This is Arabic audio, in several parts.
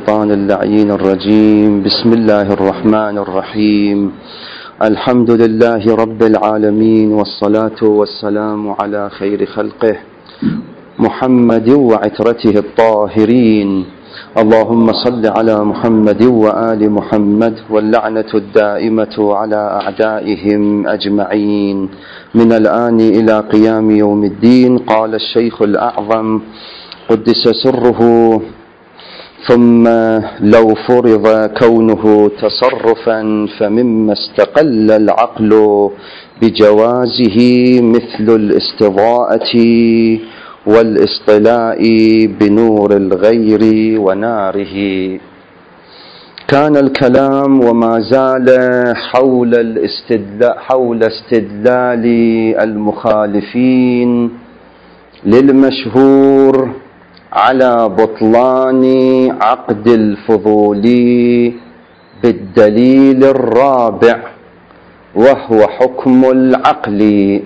الشيطان اللعين الرجيم. بسم الله الرحمن الرحيم. الحمد لله رب العالمين، والصلاة والسلام على خير خلقه محمد وعترته الطاهرين. اللهم صل على محمد وآل محمد، واللعنة الدائمة على أعدائهم أجمعين من الآن إلى قيام يوم الدين. قال الشيخ الأعظم قدس سره: ثم لو فرض كونه تصرفا فمما استقل العقل بجوازه مثل الاستضاءة والاصطلاء بنور الغير وناره. كان الكلام وما زال حول استدلال المخالفين للمشهور على بطلان عقد الفضولي بالدليل الرابع، وهو حكم العقل.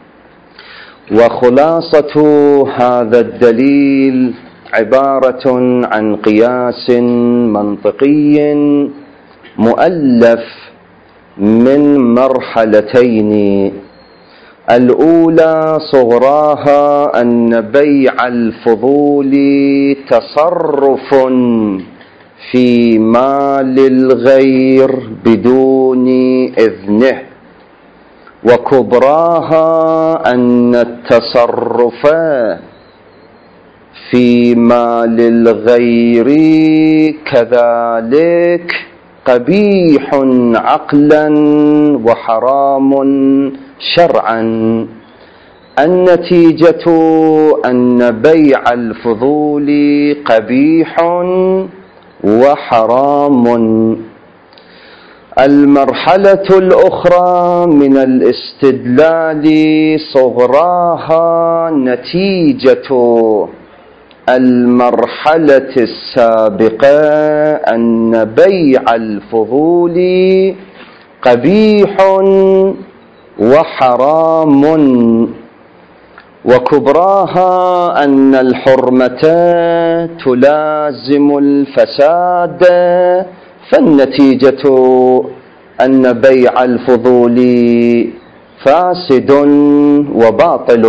وخلاصة هذا الدليل عبارة عن قياس منطقي مؤلف من مرحلتين: الأولى صغراها أن بيع الفضول تصرف في مال الغير بدون إذنه، وكبراها أن التصرف في مال الغير كذلك قبيح عقلا وحرام شرعا. النتيجة أن بيع الفضول قبيح وحرام. المرحلة الأخرى من الاستدلال صغراها نتيجة المرحلة السابقة أن بيع الفضول قبيح وحرام، وكبراها أن الحرمة تلازم الفساد، فالنتيجة أن بيع الفضول فاسد وباطل.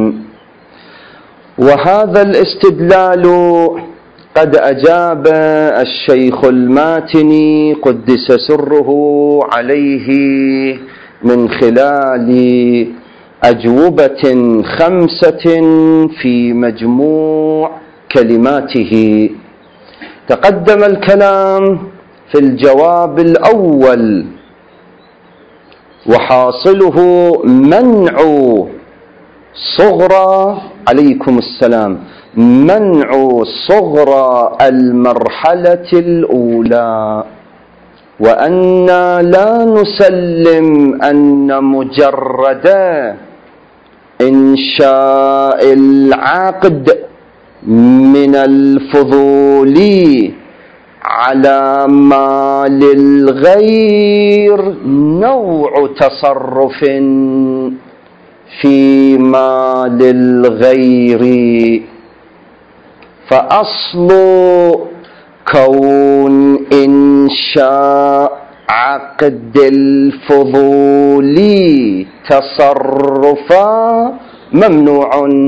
وهذا الاستدلال قد أجاب الشيخ الماتني قدس سره عليه من خلال أجوبة 5 في مجموع كلماته. تقدم الكلام في الجواب الأول، وحاصله منع صغرى عليكم السلام منع صغرى المرحلة الأولى، وأن لا نسلم أن مجرد إنشاء العقد من الفضول على مال الغير نوع تصرف في مال الغير. فأصل كون إنشاء عقد الفضول تصرفا ممنوع.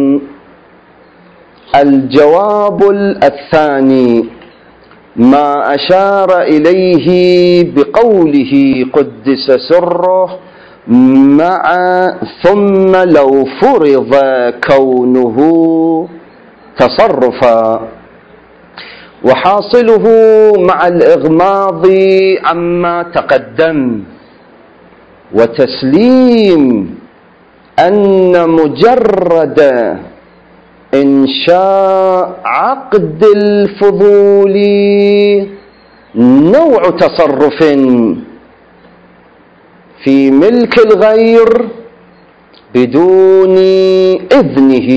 الجواب الثاني ما أشار إليه بقوله قدس سره مع ثم لو فرض كونه تصرفا، وحاصله مع الإغماض عما تقدم وتسليم أن مجرد إنشاء عقد الفضول نوع تصرف في ملك الغير بدون إذنه،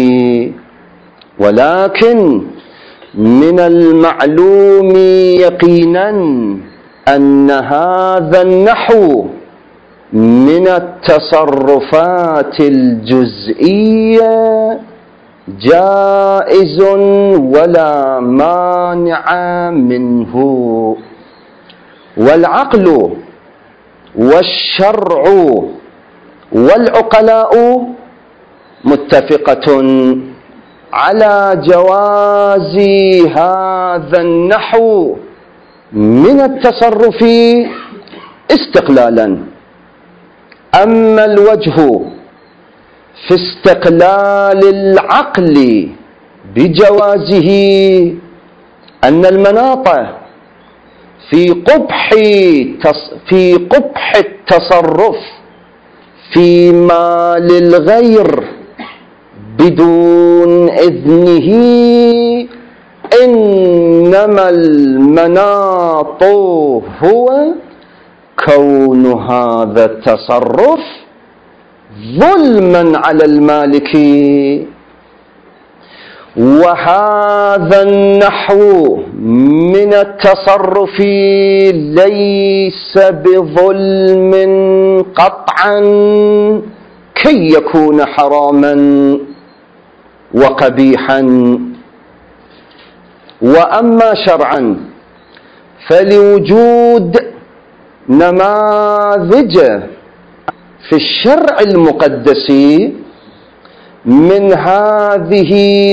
ولكن من المعلوم يقينا أن هذا النحو من التصرفات الجزئية جائز ولا مانع منه. والعقل والشرع والعقلاء متفقة على جواز هذا النحو من التصرف استقلالا. أما الوجه في استقلال العقل بجوازه أن المناط في قبح التصرف في مال الغير بدون إذنه، إنما المناط هو كون هذا التصرف ظلما على المالك. وهذا النحو من التصرف ليس بظلم قطعا كي يكون حراما وقبيحا. وأما شرعا فلوجود نماذج في الشرع المقدس من هذه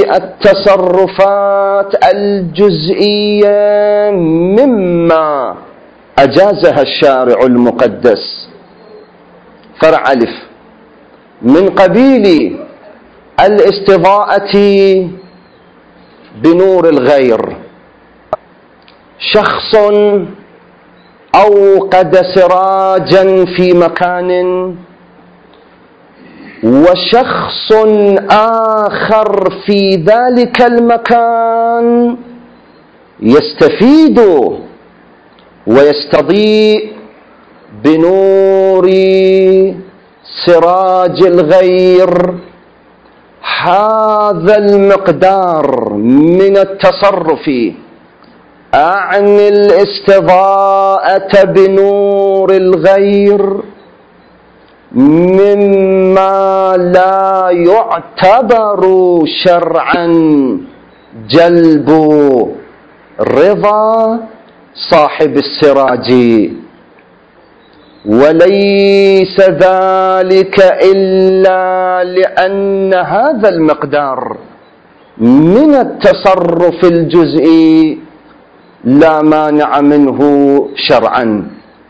التصرفات الجزئية مما أجازها الشارع المقدس. فرع ألف: من قبيل الاستضاءة بنور الغير، شخص أوقد سراجا في مكان وشخص آخر في ذلك المكان يستفيد ويستضيء بنور سراج الغير. هذا المقدار من التصرف، أعني الاستضاءة بنور الغير، مما لا يعتبر شرعا جلب رضا صاحب السراج، وليس ذلك إلا لأن هذا المقدار من التصرف الجزئي لا مانع منه شرعا.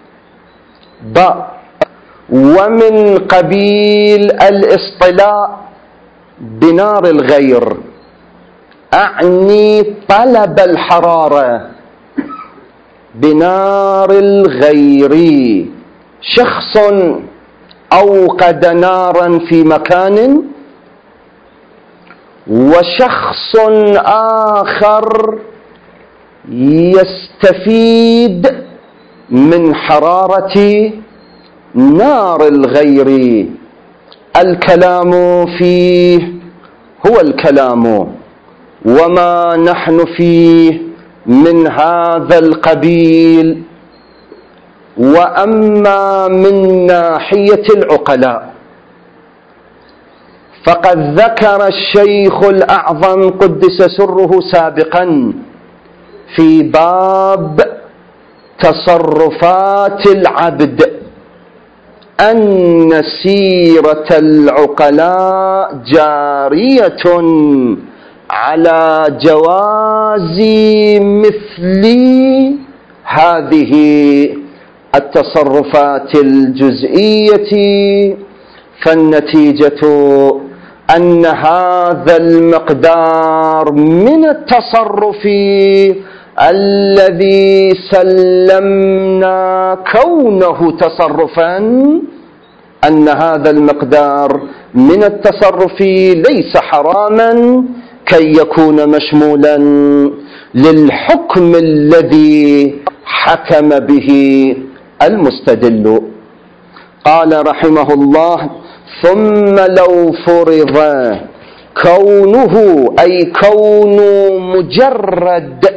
ومن قبيل الاصطلاء بنار الغير، أعني طلب الحرارة بنار الغير، شخص أوقد نارا في مكان وشخص آخر يستفيد من حرارة نار الغير. الكلام فيه هو الكلام، وما نحن فيه من هذا القبيل. وأما من ناحية العقلاء فقد ذكر الشيخ الأعظم قدس سره سابقا في باب تصرفات العبد أن سيرة العقلاء جارية على جواز مثل هذه التصرفات الجزئية. فالنتيجة أن هذا المقدار من التصرف الذي سلمنا كونه تصرفا، أن هذا المقدار من التصرف ليس حراما كي يكون مشمولا للحكم الذي حكم به المستدل. قال رحمه الله: ثم لو فرض كونه، أي كون مجرد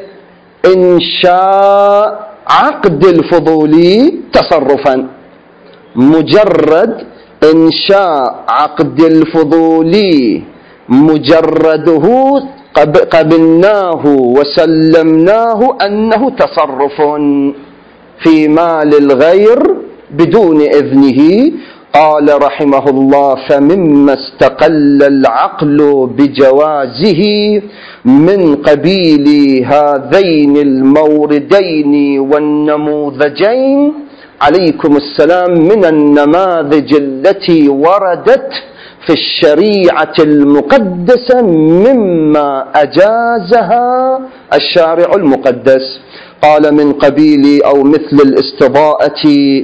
إنشاء عقد الفضول تصرفا، مجرد إنشاء عقد الفضول مجرده قبلناه وسلمناه أنه تصرف في مال الغير بدون إذنه. قال رحمه الله: فمما استقل العقل بجوازه من قبيل هذين الموردين والنموذجين عليكم السلام من النماذج التي وردت في الشريعة المقدسة مما أجازها الشارع المقدس. قال: من قبيل أو مثل الاستضاءة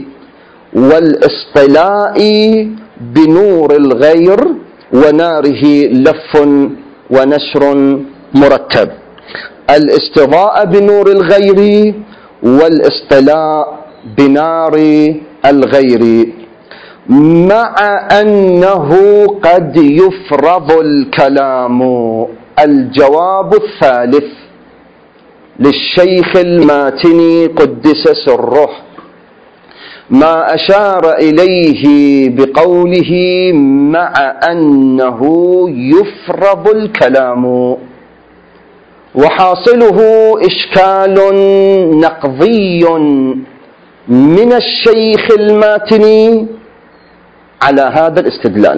والاصطلاء بنور الغير وناره لف ونشر مرتب. الاستضاءة بنور الغير والاصطلاء بنار الغير، مع أنه قد يفرض الكلام. الجواب الثالث للشيخ الماتني قدس سره ما أشار إليه بقوله مع أنه يفرض الكلام، وحاصله إشكال نقضي من الشيخ الماتني على هذا الاستدلال.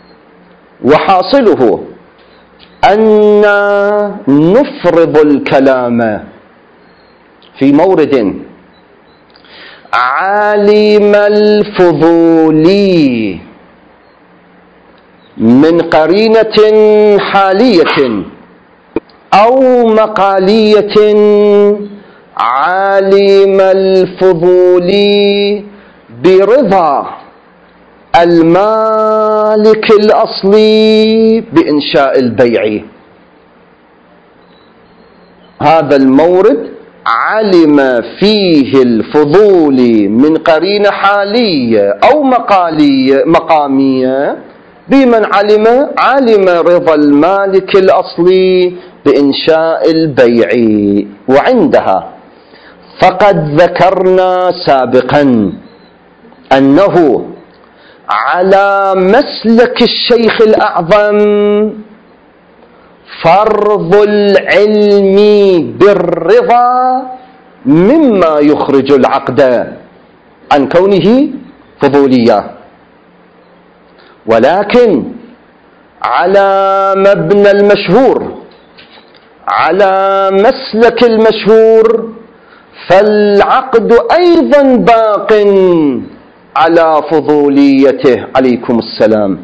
وحاصله أن نفرض الكلام في مورد عالم الفضولي من قرينة حالية أو مقالية، عالم الفضولي برضا المالك الأصلي بإنشاء البيع. هذا المورد علم فيه الفضولي من قرينة حالية أو مقامية بمن علم رضا المالك الأصلي بإنشاء البيع. وعندها فقد ذكرنا سابقا أنه على مسلك الشيخ الأعظم فرض العلم بالرضا مما يخرج العقد عن كونه فضوليا، ولكن على مبنى المشهور، على مسلك المشهور، فالعقد أيضا باق على فضوليته عليكم السلام.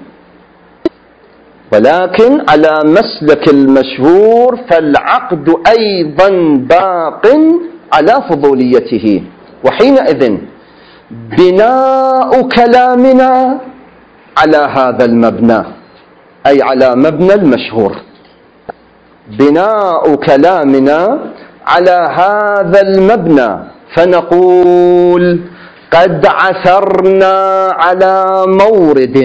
ولكن على مسلك المشهور فالعقد أيضا باق على فضوليته. وحينئذ بناء كلامنا على هذا المبنى، أي على مبنى المشهور، بناء كلامنا على هذا المبنى، فنقول قد عثرنا على مورد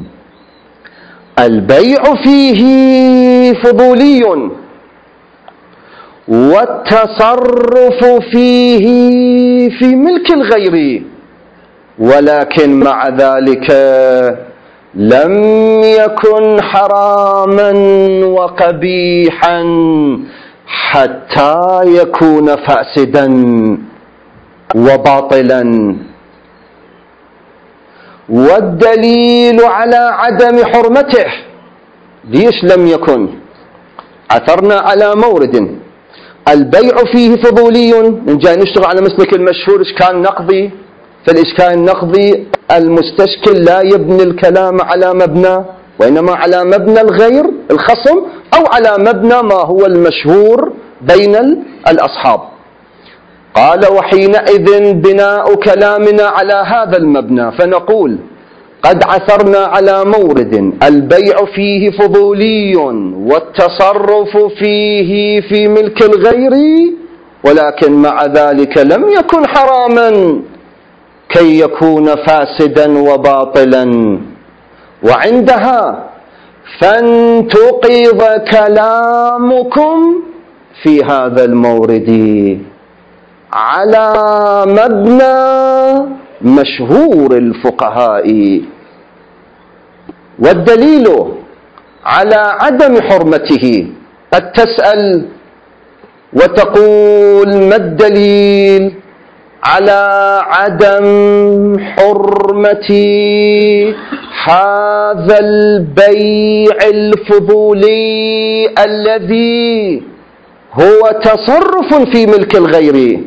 البيع فيه فضولي والتصرف فيه في ملك الغير، ولكن مع ذلك لم يكن حراما وقبيحا حتى يكون فاسدا وباطلا. والدليل على عدم حرمته، ليش لم يكن؟ عثرنا على مورد البيع فيه فضولي، إن جاي نشتغل على مسلك المشهور إشكال نقضي، فالإشكال النقضي المستشكل لا يبني الكلام على مبنى، وإنما على مبنى الغير الخصم، أو على مبنى ما هو المشهور بين الأصحاب. قال: وحينئذ بناء كلامنا على هذا المبنى، فنقول قد عثرنا على مورد البيع فيه فضولي والتصرف فيه في ملك الغير، ولكن مع ذلك لم يكن حراما كي يكون فاسدا وباطلا. وعندها فانتقض كلامكم في هذا المورد على مبنى مشهور الفقهاء. والدليل على عدم حرمته. قد تسأل وتقول: ما الدليل على عدم حرمة هذا البيع الفضولي الذي هو تصرف في ملك الغير،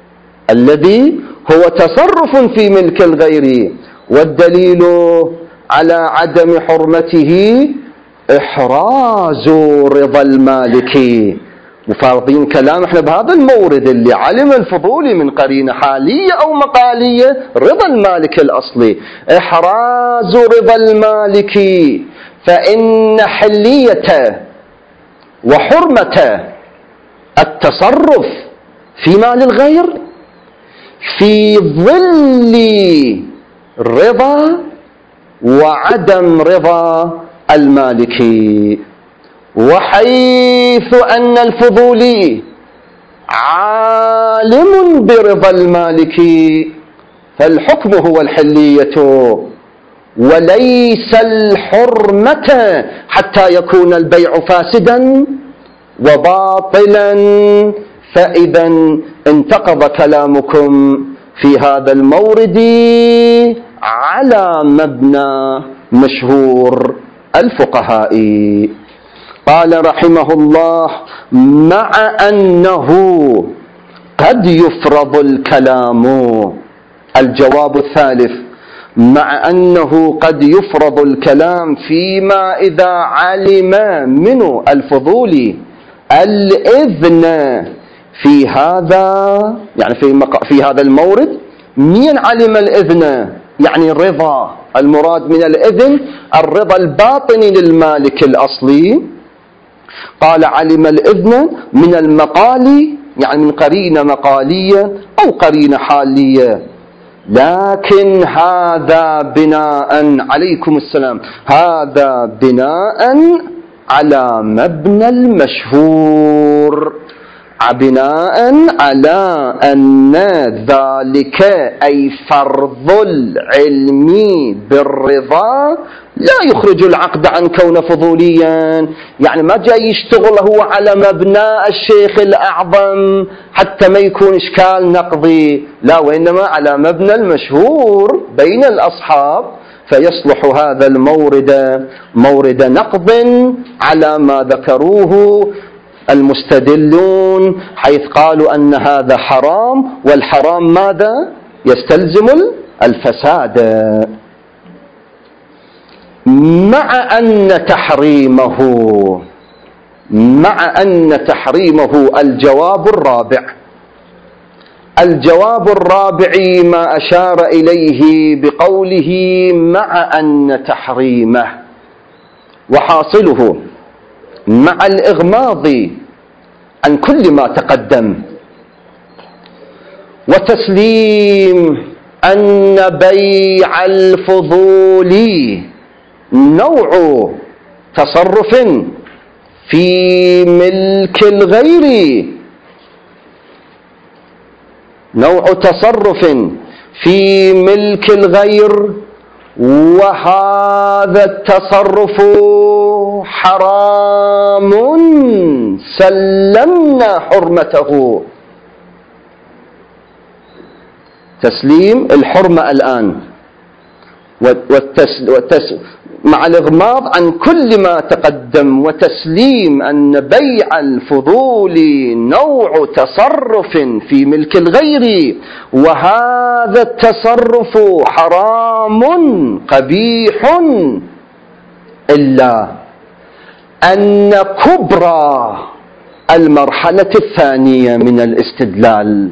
والدليل على عدم حرمته إحراز رضا المالك. مفارضين كلام احنا بهذا المورد اللي علم الفضولي من قرينة حالية أو مقالية رضا المالك الأصلي، إحراز رضا المالك، فإن حلية وحرمة التصرف في مال الغير في ظل رضا وعدم رضا المالك. وحيث أن الفضولي عالم برضا المالك فالحكم هو الحلية وليس الحرمة، حتى يكون البيع فاسدا وباطلا. فإذا انتقض كلامكم في هذا المورد على مبنى مشهور الفقهاء. قال رحمه الله: مع أنه قد يفرض الكلام. الجواب الثالث: مع أنه قد يفرض الكلام فيما إذا علم منه الفضولي الإذن في هذا، يعني في هذا المورد. من علم الإذن؟ يعني الرضا. المراد من الإذن الرضا الباطني للمالك الأصلي. قال: علم الإذن من المقال، يعني من قرينة مقالية أو قرينة حالية. لكن هذا بناء، عليكم السلام، هذا بناء على مبنى المشهور، بناء على أن ذلك أي فرض العلم بالرضا لا يخرج العقد عن كونه فضوليا. يعني ما جاي يشتغل هو على مبنى الشيخ الأعظم حتى ما يكون إشكال نقضي، لا، وإنما على مبنى المشهور بين الأصحاب، فيصلح هذا المورد مورد نقض على ما ذكروه المستدلون، حيث قالوا أن هذا حرام، والحرام ماذا؟ يستلزم الفساد. مع أن تحريمه الجواب الرابع ما أشار إليه بقوله مع أن تحريمه، وحاصله مع الإغماض عن كل ما تقدم وتسليم أن بيع الفضول نوع تصرف في ملك الغير، وهذا التصرف حرام سلمنا حرمته. تسليم الحرمة الآن مع الإغماض عن كل ما تقدم، وتسليم أن بيع الفضول نوع تصرف في ملك الغير، وهذا التصرف حرام قبيح، إلا أن كبرى المرحلة الثانية من الاستدلال،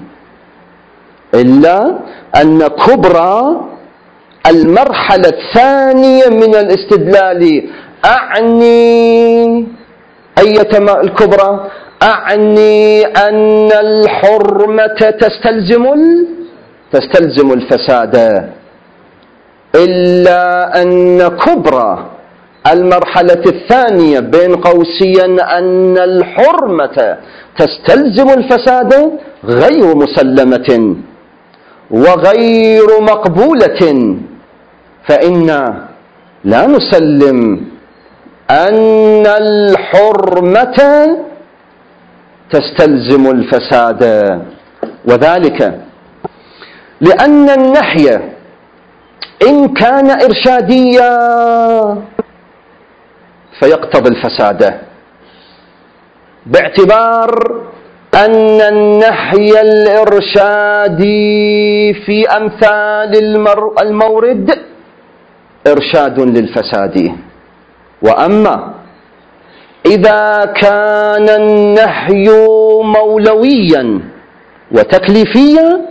المرحلة الثانية من الاستدلال. أعني أيتما الكبرى؟ أعني أن الحرمة تستلزم الفساد، إلا أن كبرى المرحلة الثانية بين قوسين أن الحرمة تستلزم الفساد غير مسلمة وغير مقبولة، فإنا لا نسلم أن الحرمة تستلزم الفساد، وذلك لأن النهي إن كان إرشاديا فيقتضي الفساد، باعتبار أن النهي الإرشادي في أمثال المورد إرشاد للفساد. وأما إذا كان النهي مولويا وتكليفيا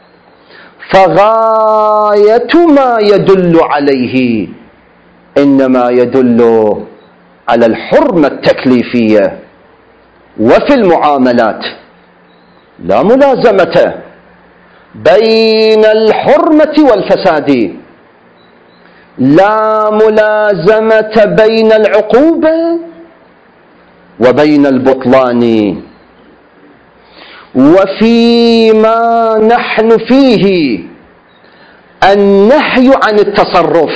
فغاية ما يدل عليه إنما يدل على الحرمة التكليفية. وفي المعاملات لا ملازمة بين الحرمة والفساد، لا ملازمة بين العقوبة وبين البطلان. وفيما نحن فيه النهي عن التصرف،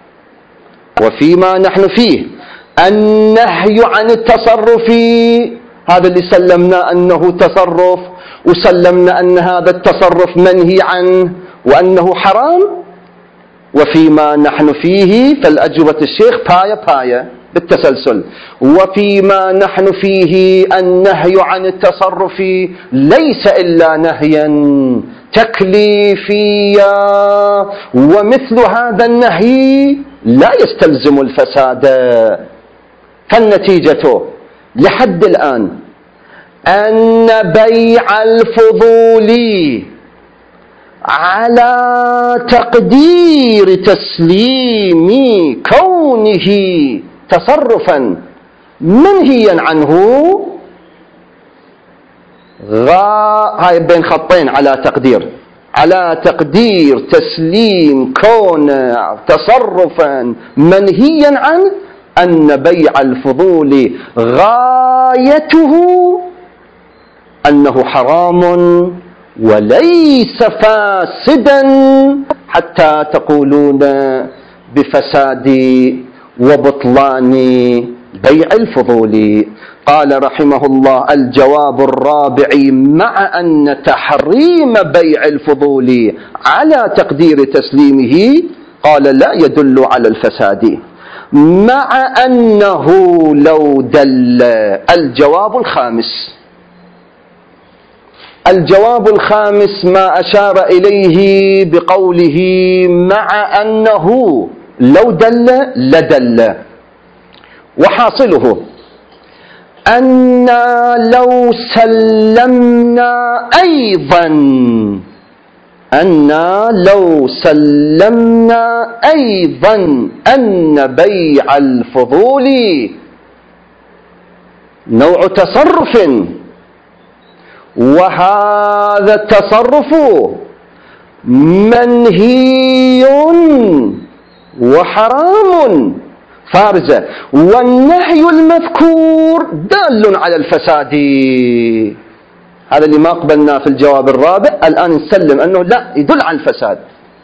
وفيما نحن فيه النهي عن التصرف، هذا اللي سلمنا أنه تصرف، وسلمنا أن هذا التصرف منهي عنه وأنه حرام. وفيما نحن فيه فالأجوبة الشيخ باية بالتسلسل. وفيما نحن فيه النهي عن التصرف ليس إلا نهيا تكليفيا، ومثل هذا النهي لا يستلزم الفساد. فالنتيجة لحد الآن أن بيع الفضول على تقدير تسليم كونه تصرفا منهيا عنه، هاي بين خطين على تقدير تسليم كونه تصرفا منهيا عنه، أن بيع الفضول غايته أنه حرام وليس فاسدا حتى تقولون بفساد وبطلان بيع الفضول. قال رحمه الله: الجواب الرابع: مع أن تحريم بيع الفضول على تقدير تسليمه قال لا يدل على الفساد، مع أنه لو دل. الجواب الخامس ما أشار إليه بقوله مع أنه لو دل لدل، وحاصله أن لو سلمنا أيضا أن بيع الفضول نوع تصرف، وهذا التصرف منهي وحرام فارزة، والنهي المذكور دال على الفساد. هذا اللي ما قبلناه في الجواب الرابع، الآن نسلم أنه لا يدل على الفساد.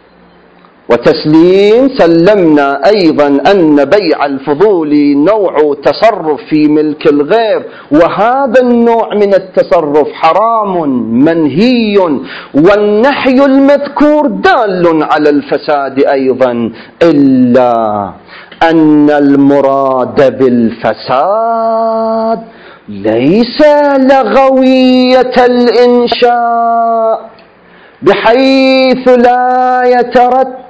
وتسليم سلمنا أيضا أن بيع الفضول نوع تصرف في ملك الغير، وهذا النوع من التصرف حرام منهي، والنهي المذكور دال على الفساد أيضا، إلا أن المراد بالفساد ليس لغوية الإنشاء بحيث لا يترتب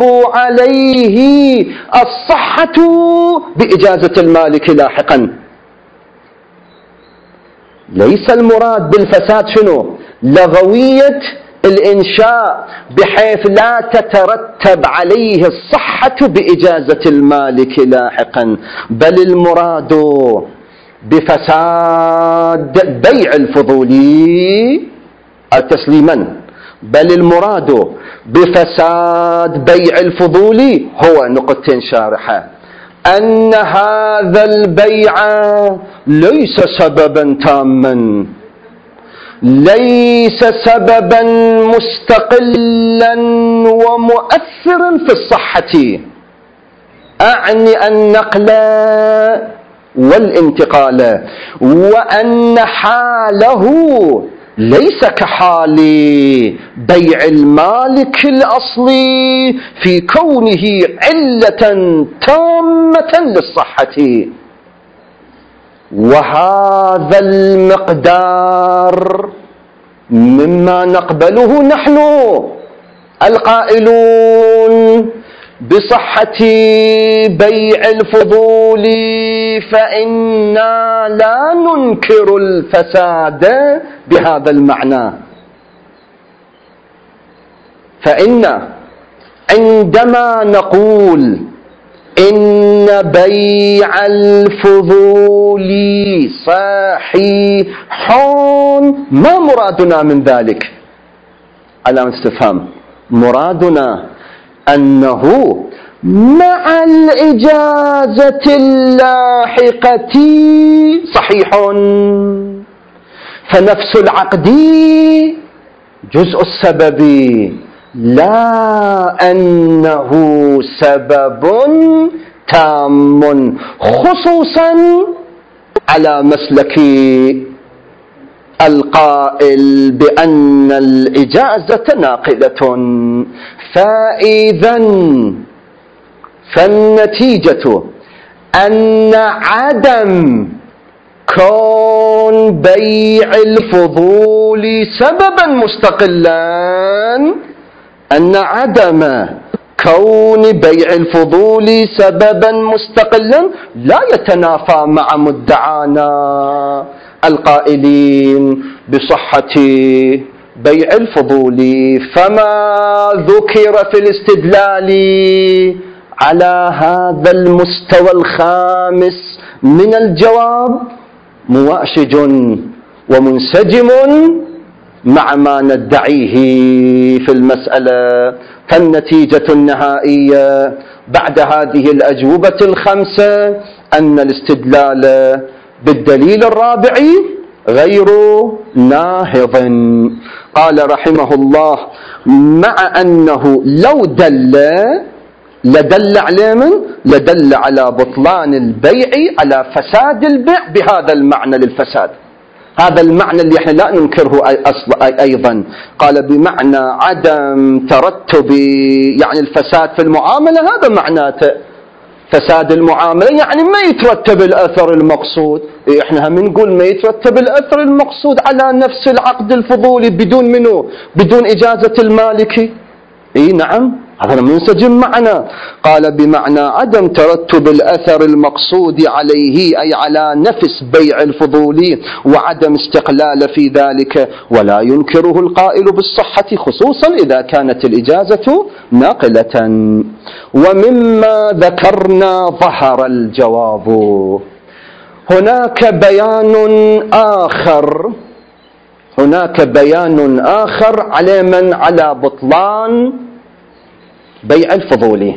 عليه الصحة بإجازة المالك لاحقا. ليس المراد بالفساد شنو؟ لغوية الإنشاء بحيث لا تترتب عليه الصحة بإجازة المالك لاحقا، بل المراد بفساد بيع الفضول تسليما، بل المراد بفساد بيع الفضول هو نقطتين شارحة: أن هذا البيع ليس سببا تاما، ليس سببا مستقلا ومؤثرا في الصحة، أعني النقل والانتقال، وأن حاله ليس كحال بيع المالك الأصلي في كونه علة تامة للصحة. وهذا المقدار مما نقبله نحن القائلون بصحة بيع الفضول، فإنا لا ننكر الفساد بهذا المعنى. فإن عندما نقول إن بيع الفضول صحيح، ما مرادنا من ذلك؟ علامة استفهام. مرادنا أنه مع الإجازة اللاحقة صحيح، فنفس العقد جزء السبب، لا أنه سبب تام، خصوصا على مسلك القائل بأن الإجازة ناقلة. فالنتيجة أن عدم كون بيع الفضول سببا مستقلا، أن عدم كون بيع الفضول سببا مستقلا لا يتنافى مع مدعانا القائلين بصحة بيع الفضول. فما ذكر في الاستدلال على هذا المستوى الخامس من الجواب مواشج ومنسجم مع ما ندعيه في المسألة. فالنتيجة النهائية بعد هذه الأجوبة الخمسة أن الاستدلال بالدليل الرابع غير ناهض. قال رحمه الله: مع أنه لو لدل على من؟ لدل على بطلان البيع، على فساد البيع بهذا المعنى للفساد، هذا المعنى اللي احنا لا ننكره أيضا. قال بمعنى عدم ترتب يعني الفساد في المعاملة، هذا معناته فساد المعاملة يعني ما يترتب الأثر المقصود. احنا هم نقول ما يترتب الأثر المقصود على نفس العقد الفضولي بدون منه، بدون إجازة المالك. نعم، هذا منسجم معنا. قال بمعنى عدم ترتب الأثر المقصود عليه، أي على نفس بيع الفضولي، وعدم استقلال في ذلك، ولا ينكره القائل بالصحة، خصوصا إذا كانت الإجازة ناقلة. ومما ذكرنا ظهر الجواب. هناك بيان آخر على من؟ على بطلان بيع الفضولي،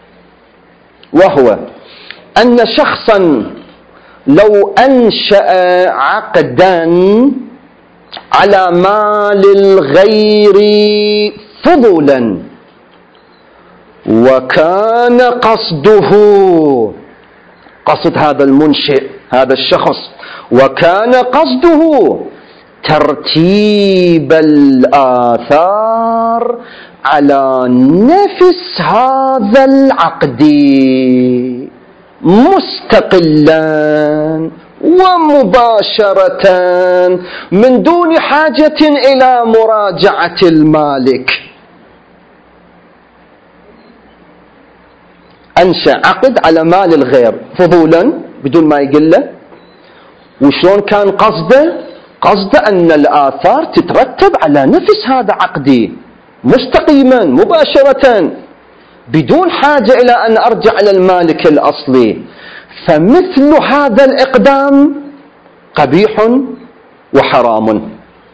وهو أن شخصا لو أنشأ عقدا على مال الغير فضولا، وكان قصد هذا المنشئ، هذا الشخص، وكان قصده ترتيب الآثار على نفس هذا العقد مستقلا ومباشرة من دون حاجة إلى مراجعة المالك. أنشأ عقد على مال الغير فضولا بدون ما يقله. وشلون كان قصده أن الآثار تترتب على نفس هذا عقدي مستقيما مباشرة بدون حاجة إلى أن أرجع إلى المالك الأصلي. فمثل هذا الإقدام قبيح وحرام،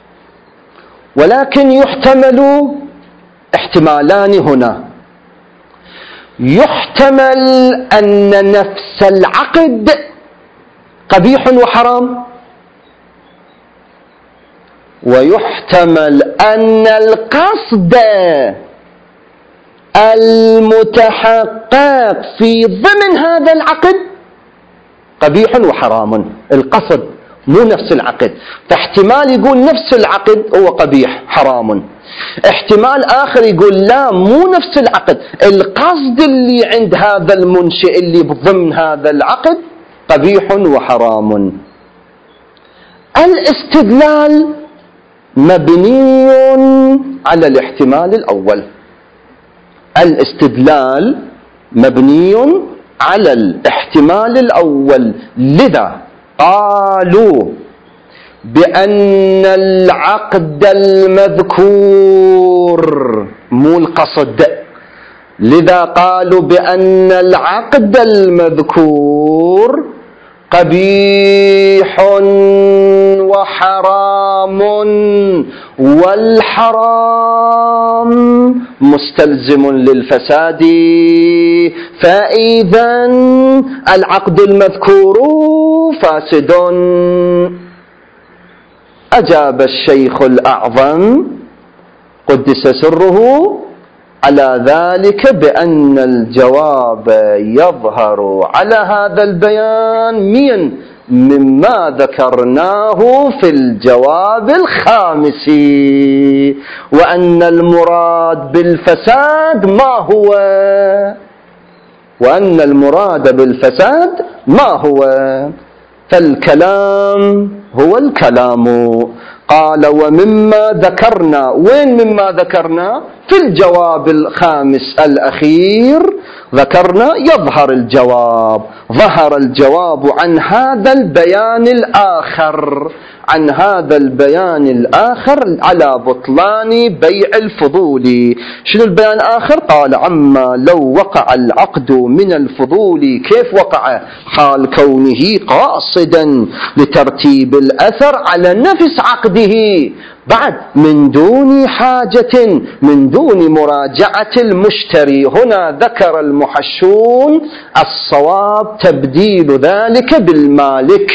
ولكن يحتمل احتمالان هنا. يحتمل أن نفس العقد قبيح وحرام، ويحتمل أن القصد المتحقق في ضمن هذا العقد قبيح وحرام. القصد مو نفس العقد، فاحتمال يقول نفس العقد هو قبيح حرام، احتمال آخر يقول لا مو نفس العقد، القصد اللي عند هذا المنشئ اللي ضمن هذا العقد قبيح وحرام. الاستدلال مبني على الاحتمال الأول، الاستدلال مبني على الاحتمال الأول، لذا قالوا بأن العقد المذكور مو القصد، لذا قالوا بأن العقد المذكور قبيح وحرام، والحرام مستلزم للفساد، فإذا العقد المذكور فاسد. أجاب الشيخ الأعظم قدس سره على ذلك بأن الجواب يظهر على هذا البيان مما ذكرناه في الجواب الخامس، وأن المراد بالفساد ما هو فالكلام هو الكلام. قال ومما ذكرنا، وين مما ذكرنا؟ في الجواب الخامس الأخير ذكرنا ظهر الجواب عن هذا البيان الآخر على بطلان بيع الفضول. شنو البيان الآخر؟ قال عما لو وقع العقد من الفضول، كيف وقع؟ حال كونه قاصدا لترتيب الأثر على نفس عقده، بعد من دون حاجة، من دون مراجعة المشتري. هنا ذكر المحشون الصواب تبديل ذلك بالمالك،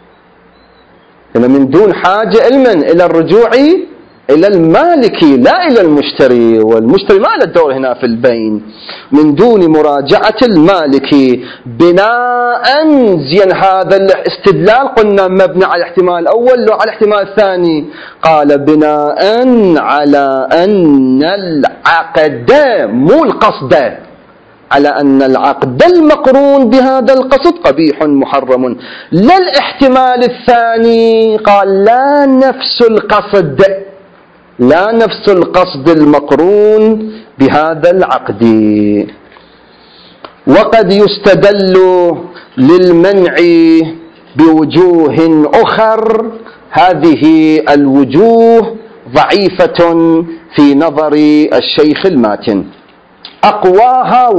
من دون حاجة إلى الرجوع إلى المالك لا إلى المشتري، والمشتري ما له دور هنا في البين. من دون مراجعة المالك بناء، زين هذا الاستدلال قلنا مبني على الاحتمال الأول لو على الاحتمال الثاني؟ قال بناء على أن العقد مو القصد، على أن العقد المقرون بهذا القصد قبيح محرم، لا الاحتمال الثاني. قال لا نفس القصد المقرون بهذا العقد. وقد يستدل للمنع بوجوه أخر، هذه الوجوه ضعيفة في نظر الشيخ الماتن. أقواها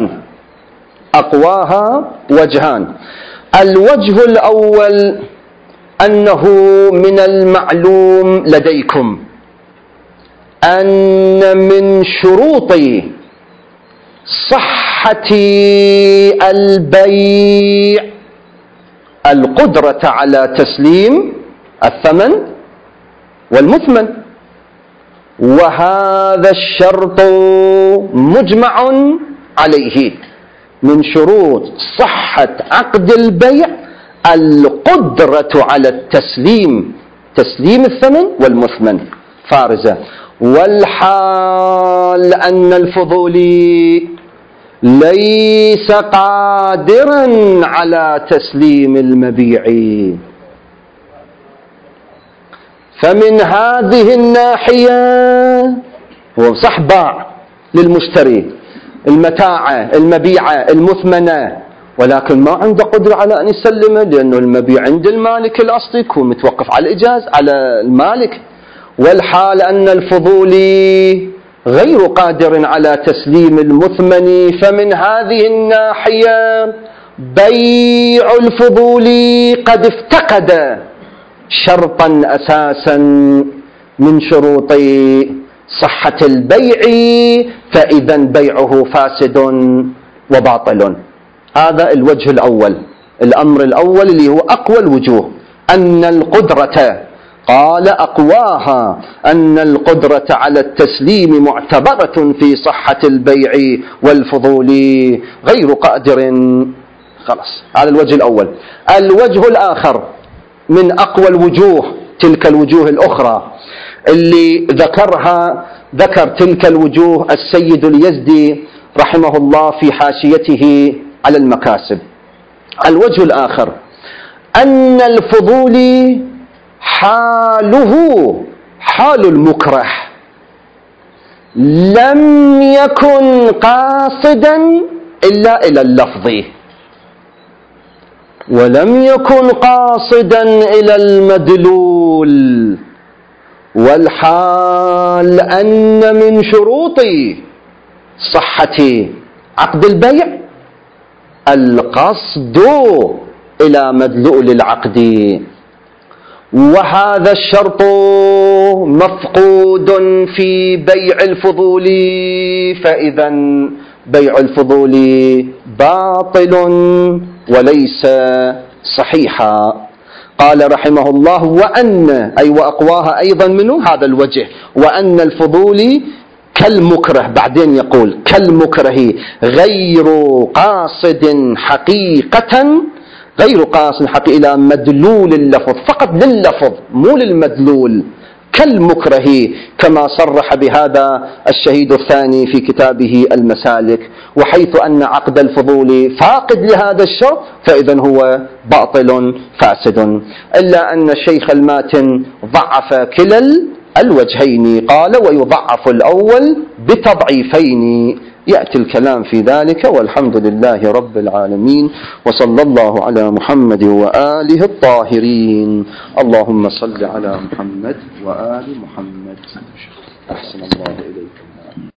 وجهان. الوجه الأول أنه من المعلوم لديكم أن من شروط صحة البيع القدرة على تسليم الثمن والمثمن، وهذا الشرط مجمع عليه. من شروط صحة عقد البيع القدرة على تسليم الثمن والمثمن فارزة. والحال أن الفضولي ليس قادرا على تسليم المبيع، فمن هذه الناحية هو صح باع للمشتري المتاع المبيعة المثمنة، ولكن ما عنده قدرة على أن يسلمه، لأنه المبيع عند المالك الأصلي يكون متوقف على الإجاز على المالك. والحال أن الفضولي غير قادر على تسليم المثمن، فمن هذه الناحية بيع الفضولي قد افتقد شرطا أساسا من شروط صحة البيع، فإذا بيعه فاسد وباطل. هذا الوجه الأول، الأمر الأول اللي هو أقوى الوجوه، أن القدرة قال أقواها أن القدرة على التسليم معتبرة في صحة البيع والفضول غير قادر. خلاص، هذا الوجه الأول. الوجه الآخر من أقوى الوجوه، تلك الوجوه الأخرى اللي ذكر تلك الوجوه السيد اليزدي رحمه الله في حاشيته على المكاسب. الوجه الآخر أن الفضولي حاله حال المكره، لم يكن قاصدا إلا إلى اللفظ، ولم يكن قاصدا إلى المدلول، والحال أن من شروط صحة عقد البيع القصد إلى مدلول العقد، وهذا الشرط مفقود في بيع الفضول، فإذا بيع الفضول باطل وليس صحيحا. قال رحمه الله وأقواها أيضا منه هذا الوجه، وأن الفضول كالمكره، بعدين يقول كالمكره غير قاصد حقيقة، غير قاصد حقيقة إلى مدلول اللفظ، فقط لللفظ مو للمدلول، كالمكره، كما صرح بهذا الشهيد الثاني في كتابه المسالك. وحيث أن عقد الفضول فاقد لهذا الشرط فإذا هو باطل فاسد، إلا أن الشيخ الماتن ضعف كلا الوجهين، قال ويضعف الأول بتضعيفين، يأتي الكلام في ذلك، والحمد لله رب العالمين، وصلى الله على محمد وآله الطاهرين. اللهم صل على محمد وآل محمد. أحسن الله إليكم.